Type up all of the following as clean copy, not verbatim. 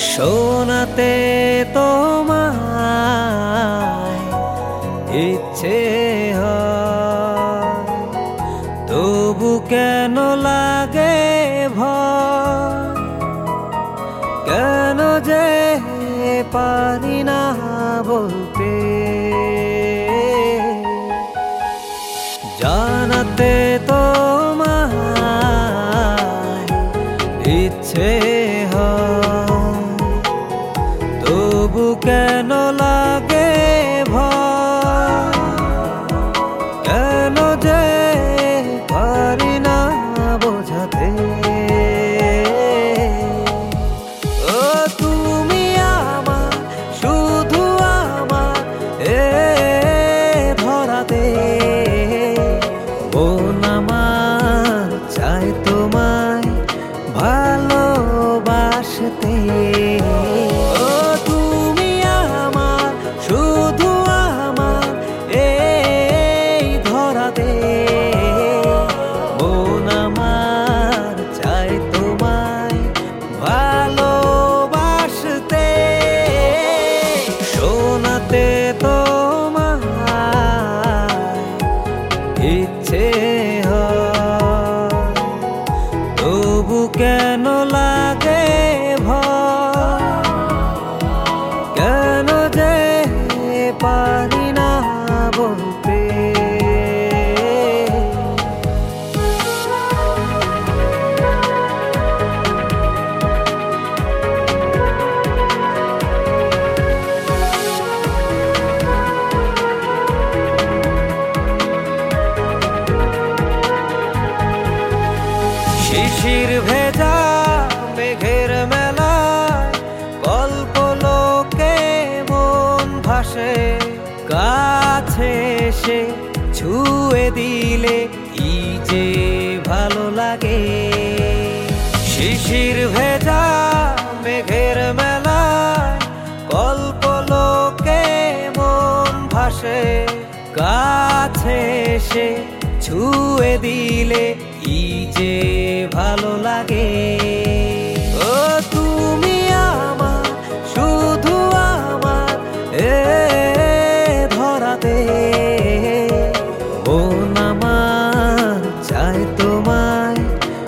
শোনাতে তোমায় ইচ্ছে হয়, তবু কেন লাগে ভয়, কেন যে পারি না বলতে। জানাতে তোমায় ইচ্ছে হয়, তবু কেন লাগে ভয়, কেন যে পারি না বোঝাতে। ও তুমি আমার, শুধু আমার এ ধরাতে। মন আমার চাই তোমায় ভালোবাসতে। ও তুমি আমার, শুধু আমার এই ধরাতে। মন আমার চাই তোমায় ভালোবাসতে। শোনাতে তোমায় ইচ্ছে হয়, তবু কেন লাগে ভয়, কেন যে পারি না বলতে। শিশির ভেজা মেঘের মেলায় কল্পলোকে মন ভাসে। কাছে এসে ছুঁয়ে দিলে কি যে ভালো লাগে। শিশির ভেজা মেঘের মেলায় কল্পলোকে মন ভাসে। কাছে এসে ছুঁয়ে দিলে কি যে ভালো লাগে। ও তুমি আমার, শুধু আমার এ ধরাতে। মন আমার চাই তোমায়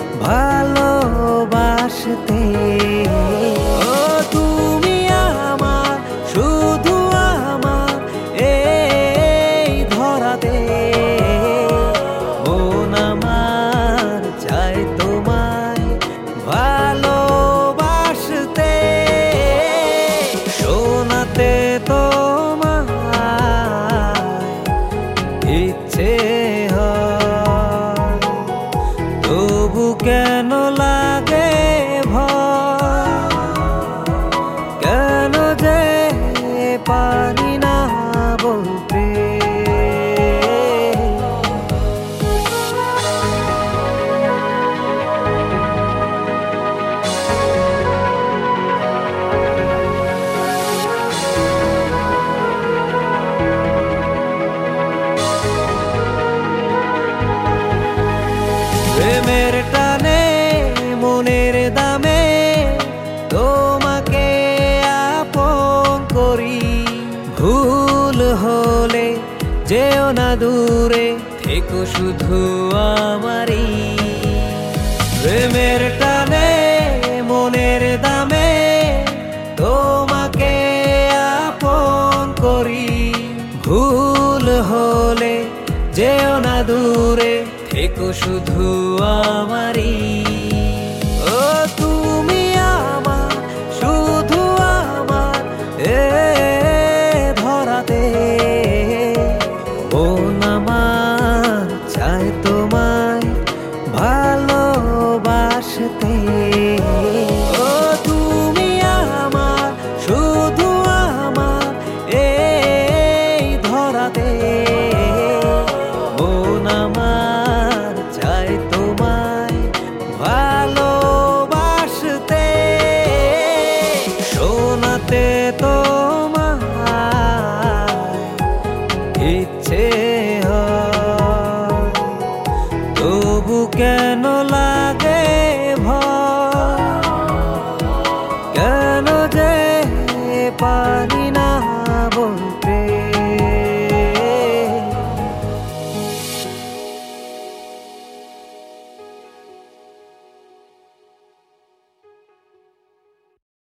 ভালোবাসতে। ও তুমি আমার, শুধু আমার এই ধরাতে। মন আমার চাই তোমায় ভালোবাসতে। শোনাতে তোমায় ইচ্ছে হয়, তবু কেন লাগে ভয়, কেন যে পারি না বলতে। প্রেমের টানে মনের দামে তোমাকে আপন করি। ভুল হলে যেও না দূরে, থেকো শুধু আমারই। প্রেমের টানে মনের দামে তোমাকে আপন করি। ভুল হলে যেও না দূরে, থেকো শুধু আমারই। ও তুমি আমার, শুধু আমার এ ধরাতে। মন আমার চাই তোমায় ভালোবাসতে। ও তুমি আমার, শুধু আমার এই ধরাতে। মন আমার চাই তোমায় ভালোবাসতে। শোনাতে তোমায় ইচ্ছে হয়, তবু কেন